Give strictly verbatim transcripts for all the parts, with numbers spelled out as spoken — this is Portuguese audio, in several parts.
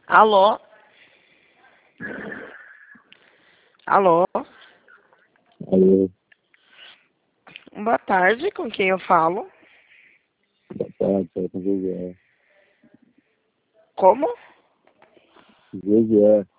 Alô? Alô? Alô, Boa tarde, com quem eu falo? boa tarde, fala com José. Como? José,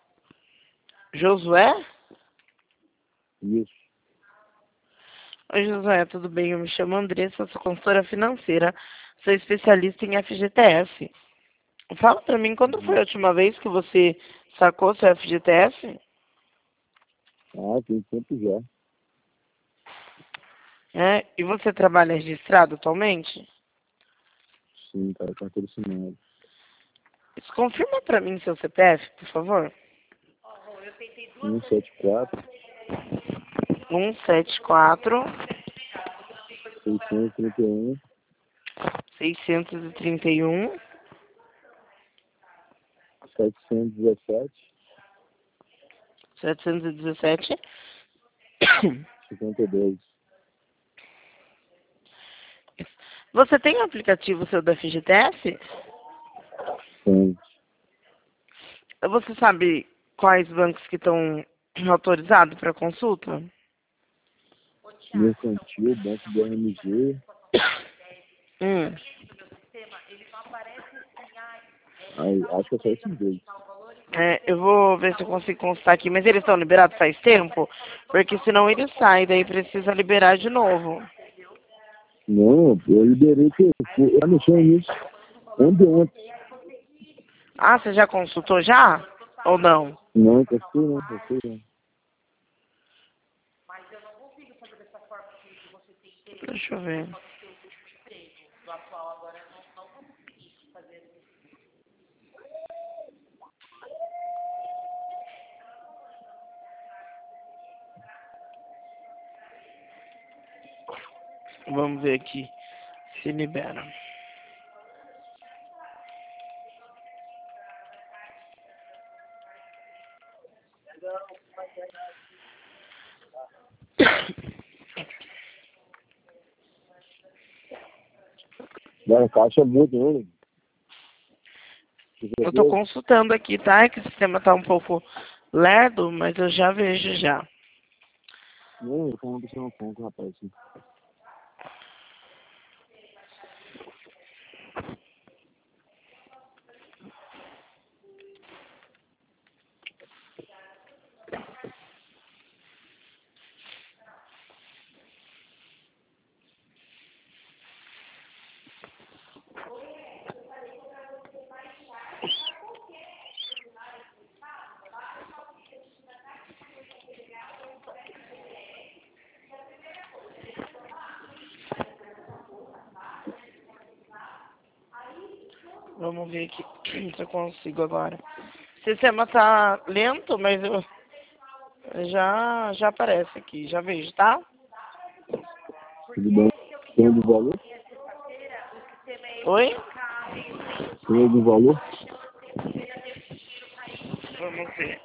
Josué? isso. Oi, Josué, tudo bem? Eu me chamo Andressa, sou consultora financeira, sou especialista em F G T S. Fala pra mim, quando foi Uhum. a última vez que você sacou seu F G T S? Ah, tem tempo já. É, e você trabalha registrado atualmente? Sim, cara, carteira assinada. Confirma pra mim seu C P F, por favor. um sete quatro, um sete quatro, seiscentos e trinta e um, seiscentos e trinta e um, setecentos e dezessete, setecentos e dezessete. cinquenta e dois. Você tem o aplicativo seu do F G T S? Sim. Você sabe quais bancos que estão autorizados para consulta? Mercantil, Banco B M G, Hum. aí, acho que é só esses dois. É, eu vou ver se eu consigo consultar aqui, mas eles estão liberados faz tempo? Porque senão eles saem, daí precisa liberar de novo. Não, eu liberei que eu, eu mexi nisso. Ontem, ontem. Ah, você já consultou já? Ou não? Não, gostei não, gostei não. Deixa eu ver. Vamos ver aqui se libera. Dá uma caixa muito, né? Eu tô consultando aqui, tá? É que o sistema tá um pouco lerdo, mas eu já vejo já. Não, eu falo pra você não com o rapaz. Assim. Vamos ver aqui se eu consigo agora. O sistema tá lento, mas eu já, já aparece aqui, já vejo, tá? Tudo bem? Tem algum valor? Oi? Tem algum valor? Vamos ver.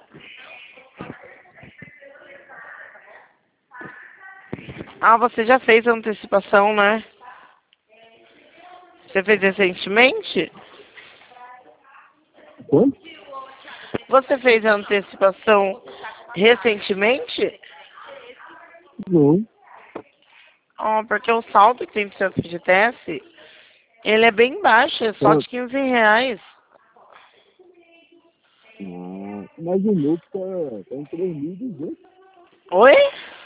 Ah, você já fez a antecipação, né? Você fez recentemente? Quanto? Você fez a antecipação recentemente? Não. Ah, porque o saldo que tem do seu F G T S, ele é bem baixo, é só de Quanto? quinze reais. Ah, mas o meu que tá, tá em três mil e duzentos. Oi?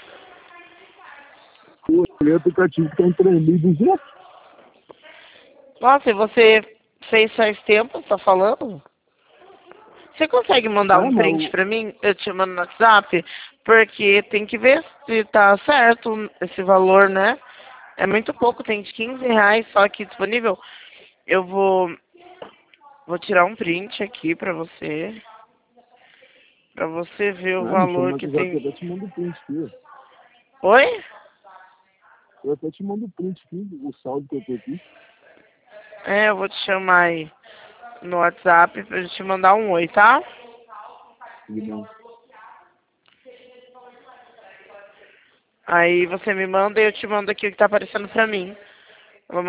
O meu aplicativo que tá em três mil e duzentos. Nossa, e você fez faz tempo, tá falando? Você consegue mandar É, um mas print o... pra mim? Eu te mando no WhatsApp? Porque tem que ver se tá certo esse valor, né? É muito pouco, tem de quinze reais só aqui disponível. Eu vou, vou tirar um print aqui pra você. Pra você ver o Ah, me chama valor no que WhatsApp, eu tem. até te mando o print aqui. Oi? Eu até te mando o print aqui, o saldo que eu tô aqui. É, eu vou te chamar aí no WhatsApp pra eu te mandar um oi, tá? Tudo bem. Aí você me manda e eu te mando aqui o que tá aparecendo pra mim.